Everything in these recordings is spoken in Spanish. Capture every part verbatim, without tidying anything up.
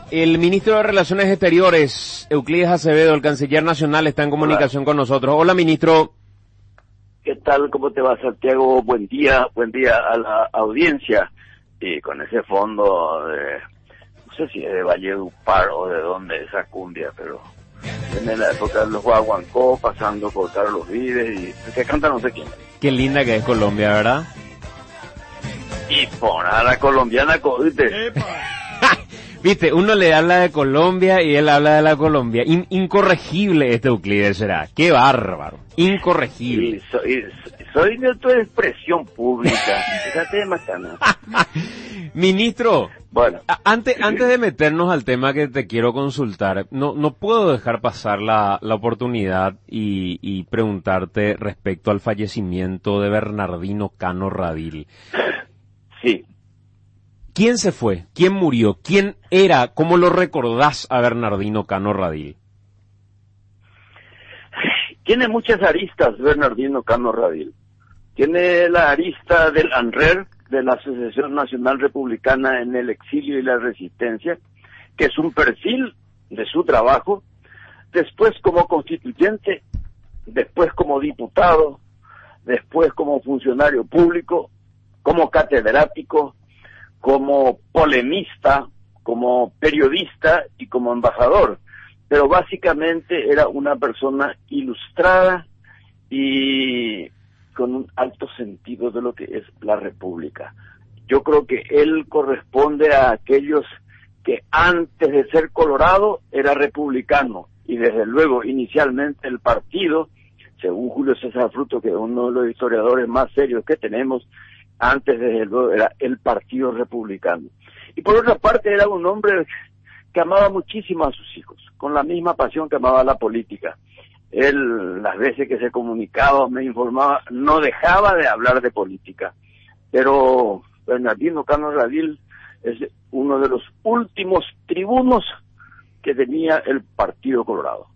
El ministro de Relaciones Exteriores, Euclides Acevedo, el canciller nacional, está en comunicación Hola. con nosotros. Hola, ministro. ¿Qué tal? ¿Cómo te va, Santiago? Buen día, buen día a la audiencia. Y con ese fondo de, no sé si es de Valledupar o de dónde, esa cumbia, pero en la época de los Guaguancó, pasando por Carlos Vives y que canta no sé quién. Qué linda que es Colombia, ¿verdad? Y pon a la colombiana, ¿viste? Viste, uno le habla de Colombia y él habla de la Colombia. In- incorregible este Euclides será. Qué bárbaro. Incorregible. Y soy, soy de tu expresión pública. Fíjate de macana. Ministro, bueno, a- antes, antes de meternos al tema que te quiero consultar, no, no puedo dejar pasar la, la oportunidad y, y preguntarte respecto al fallecimiento de Bernardino Cano Radil. Sí. ¿Quién se fue? ¿Quién murió? ¿Quién era? ¿Cómo lo recordás a Bernardino Cano Radil? Tiene muchas aristas Bernardino Cano Radil. Tiene la arista del ANRER, de la Asociación Nacional Republicana en el Exilio y la Resistencia, que es un perfil de su trabajo, después como constituyente, después como diputado, después como funcionario público, como catedrático, como polemista, como periodista y como embajador, pero básicamente era una persona ilustrada y con un alto sentido de lo que es la República. Yo creo que él corresponde a aquellos que antes de ser colorado era republicano y desde luego inicialmente el partido, según Julio César Fruto, que es uno de los historiadores más serios que tenemos, antes desde luego era el Partido Republicano. Y por otra parte era un hombre que amaba muchísimo a sus hijos, con la misma pasión que amaba la política. Él, las veces que se comunicaba, me informaba, no dejaba de hablar de política. Pero Bernardino Cano Radil es uno de los últimos tribunos que tenía el Partido Colorado.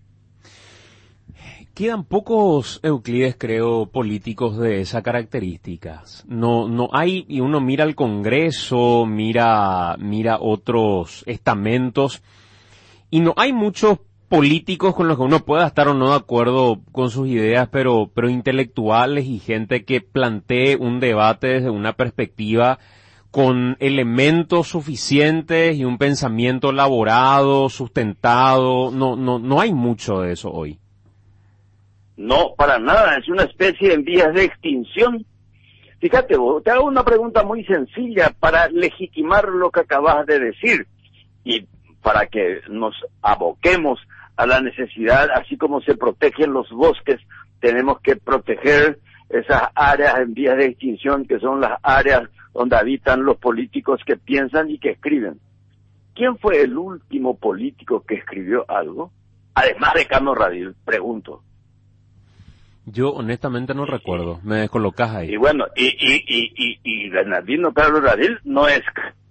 Quedan pocos Euclides, creo, políticos de esas características. No, no hay, y uno mira al Congreso, mira, mira otros estamentos, y no hay muchos políticos con los que uno pueda estar o no de acuerdo con sus ideas, pero, pero intelectuales y gente que plantee un debate desde una perspectiva con elementos suficientes y un pensamiento elaborado, sustentado. No, no, no hay mucho de eso hoy. No, para nada, es una especie en vías de extinción. Fíjate vos, te hago una pregunta muy sencilla para legitimar lo que acabas de decir y para que nos aboquemos a la necesidad, así como se protegen los bosques, tenemos que proteger esas áreas en vías de extinción que son las áreas donde habitan los políticos que piensan y que escriben. ¿Quién fue el último político que escribió algo? Además de Cano Radil, pregunto. Yo honestamente no recuerdo, me descolocas ahí. Y bueno, y y y y, y Bernardino Cano Radil no es,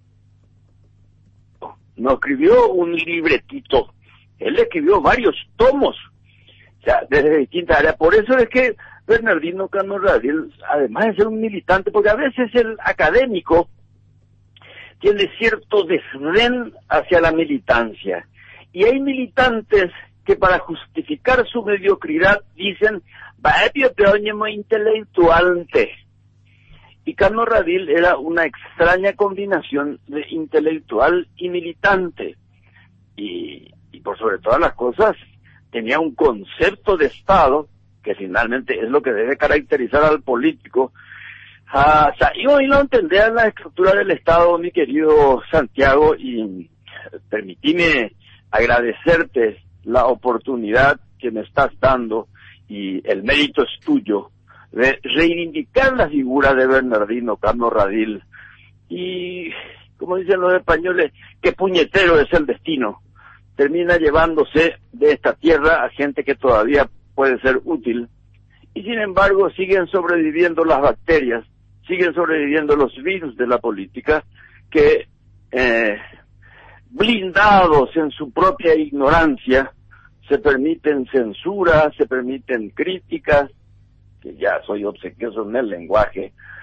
no escribió un libretito, él escribió varios tomos, o sea, desde distintas áreas. Por eso es que Bernardino Cano Radil, además de ser un militante, porque a veces el académico tiene cierto desdén hacia la militancia, y hay militantes que para justificar su mediocridad dicen, va, yo te muy intelectual. Y Cano Radil era una extraña combinación de intelectual y militante. Y, y por sobre todas las cosas, tenía un concepto de Estado, que finalmente es lo que debe caracterizar al político. Ah, o sea, y hoy no entender la estructura del Estado, mi querido Santiago, y permitime agradecerte la oportunidad que me estás dando, y el mérito es tuyo, de reivindicar la figura de Bernardino Cano Radil. Y, como dicen los españoles, qué puñetero es el destino. Termina llevándose de esta tierra a gente que todavía puede ser útil, y sin embargo siguen sobreviviendo las bacterias, siguen sobreviviendo los virus de la política, que eh, blindados en su propia ignorancia, se permiten censuras, se permiten críticas, que ya soy obsequioso en el lenguaje,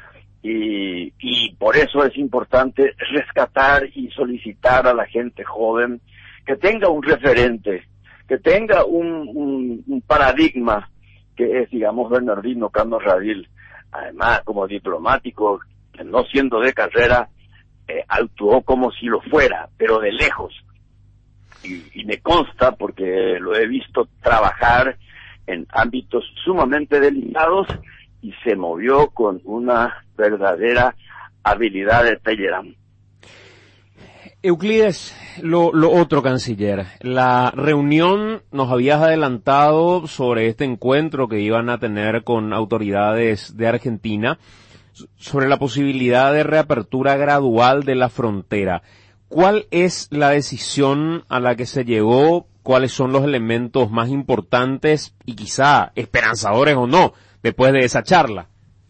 y, y por eso es importante rescatar y solicitar a la gente joven que tenga un referente, que tenga un, un, un paradigma, que es, digamos, Bernardino Cano Radil. Además, como diplomático, no siendo de carrera, eh, actuó como si lo fuera, pero de lejos. Y, y me consta, porque lo he visto trabajar en ámbitos sumamente delicados y se movió con una verdadera habilidad de Teherán. Euclides, lo, lo otro, canciller, la reunión, nos habías adelantado sobre este encuentro que iban a tener con autoridades de Argentina, sobre la posibilidad de reapertura gradual de la frontera. ¿Cuál es la decisión a la que se llegó? ¿Cuáles son los elementos más importantes y quizá esperanzadores o no después de esa charla?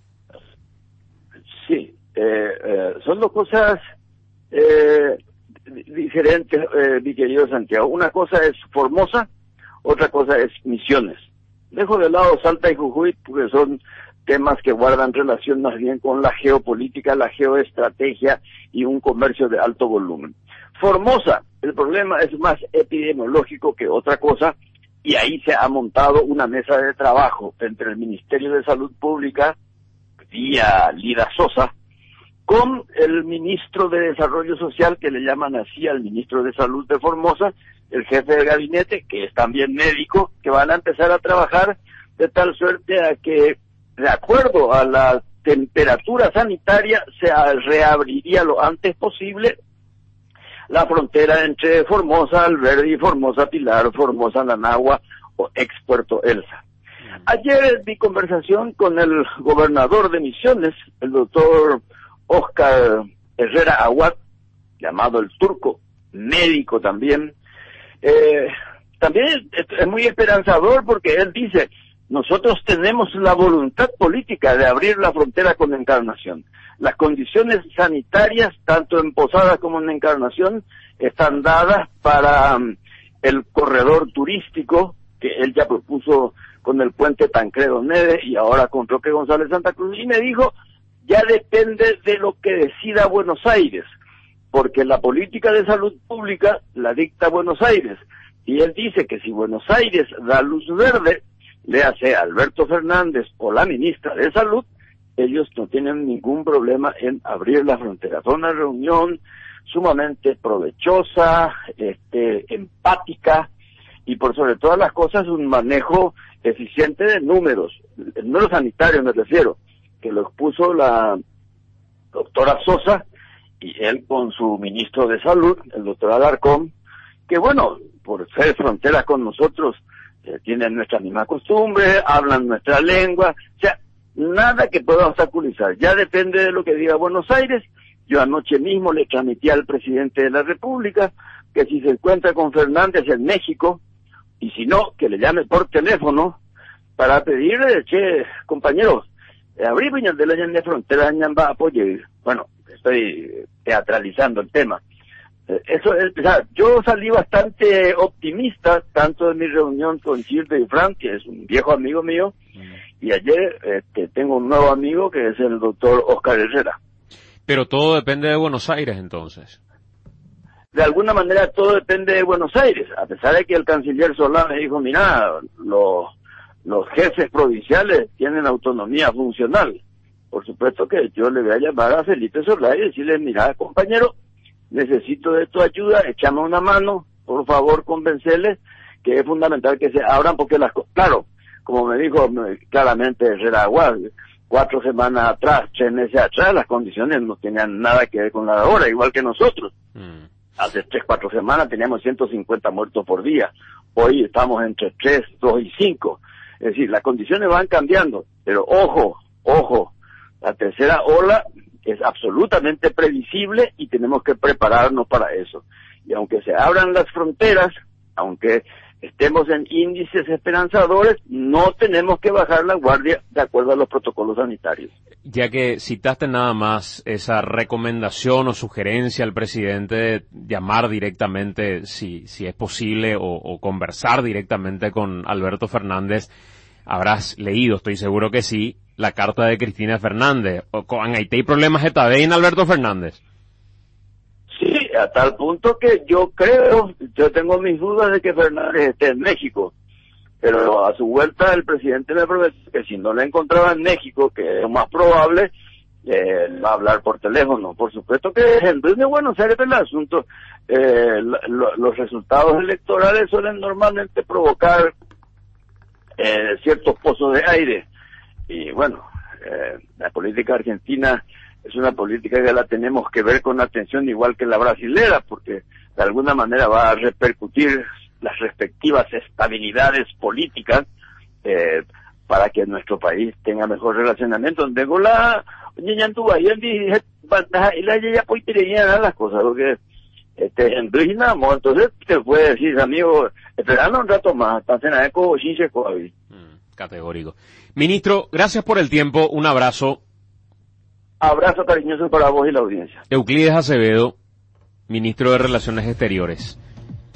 Sí, eh, eh, son dos cosas eh, diferentes, eh, mi querido Santiago. Una cosa es Formosa, otra cosa es Misiones. Dejo de lado Salta y Jujuy porque son temas que guardan relación más bien con la geopolítica, la geoestrategia y un comercio de alto volumen. Formosa, el problema es más epidemiológico que otra cosa, y ahí se ha montado una mesa de trabajo entre el Ministerio de Salud Pública, vía Lida Sosa, con el ministro de Desarrollo Social, que le llaman así al ministro de Salud de Formosa, el jefe de gabinete, que es también médico, que van a empezar a trabajar de tal suerte a que, de acuerdo a la temperatura sanitaria, se reabriría lo antes posible la frontera entre Formosa Alberdi, Formosa Pilar, Formosa Lanagua o ex Puerto Elsa. Ayer vi conversación con el gobernador de Misiones, el doctor Oscar Herrera Aguad, llamado el Turco, médico también. Eh, también es muy esperanzador porque él dice, nosotros tenemos la voluntad política de abrir la frontera con Encarnación. Las condiciones sanitarias, tanto en Posada como en Encarnación, están dadas para um, el corredor turístico que él ya propuso con el puente Tancredo Neves y ahora con Roque González Santa Cruz. Y me dijo, ya depende de lo que decida Buenos Aires, porque la política de salud pública la dicta Buenos Aires. Y él dice que si Buenos Aires da luz verde, le hace Alberto Fernández o la ministra de Salud, ellos no tienen ningún problema en abrir la frontera. Fue una reunión sumamente provechosa, este, empática y por sobre todas las cosas un manejo eficiente de números, números sanitarios me refiero, que lo expuso la doctora Sosa y él con su ministro de Salud, el doctor Alarcón, que bueno, por ser frontera con nosotros, eh, tienen nuestra misma costumbre, hablan nuestra lengua, o sea, nada que pueda obstaculizar. Ya depende de lo que diga Buenos Aires. Yo anoche mismo le transmití al presidente de la República que si se encuentra con Fernández en México, y si no, que le llame por teléfono para pedirle, che, compañeros, eh, abrí Viñas de la de frontera, va a apoyar. Bueno, estoy teatralizando el tema. Eh, eso es, o sea, yo salí bastante optimista, tanto de mi reunión con Gilles y Frank, que es un viejo amigo mío, y ayer este, tengo un nuevo amigo que es el doctor Oscar Herrera. Pero todo depende de Buenos Aires, entonces. De alguna manera todo depende de Buenos Aires, a pesar de que el canciller Solá me dijo, mira, los, los jefes provinciales tienen autonomía funcional. Por supuesto que yo le voy a llamar a Felipe Solá y decirle, mira, compañero, necesito de tu ayuda, échame una mano, por favor, convencerles que es fundamental que se abran, porque las cosas, claro, como me dijo claramente Herrera Aguad, cuatro semanas atrás, tres meses atrás, las condiciones no tenían nada que ver con la de ahora, igual que nosotros. Mm. Hace tres, cuatro semanas teníamos ciento cincuenta muertos por día. Hoy estamos entre tres, dos y cinco. Es decir, las condiciones van cambiando. Pero ojo, ojo, la tercera ola es absolutamente previsible y tenemos que prepararnos para eso. Y aunque se abran las fronteras, aunque estemos en índices esperanzadores, no tenemos que bajar la guardia de acuerdo a los protocolos sanitarios. Ya que citaste nada más esa recomendación o sugerencia al presidente de llamar directamente, si, si es posible, o, o conversar directamente con Alberto Fernández, habrás leído, estoy seguro que sí, la carta de Cristina Fernández. O con Haití hay problemas de Tadei en Alberto Fernández. Sí, a tal punto que yo creo, yo tengo mis dudas de que Fernández esté en México. Pero a su vuelta el presidente me prometió que si no la encontraba en México, que es lo más probable, eh, va a hablar por teléfono. Por supuesto que en Buenos Aires el asunto, eh, lo, los resultados electorales suelen normalmente provocar eh, ciertos pozos de aire. Y bueno, eh, la política argentina es una política que la tenemos que ver con atención igual que la brasilera, porque de alguna manera va a repercutir las respectivas estabilidades políticas eh, para que nuestro país tenga mejor relacionamiento. Tengo la niña en tu bahía y la ya pues las cosas, porque este en Brisnamo, entonces te puede decir, amigo, esperando un rato más, están en eco chinche coavi. Categórico. Ministro, gracias por el tiempo, un abrazo. Abrazo cariñoso para vos y la audiencia. Euclides Acevedo, ministro de Relaciones Exteriores.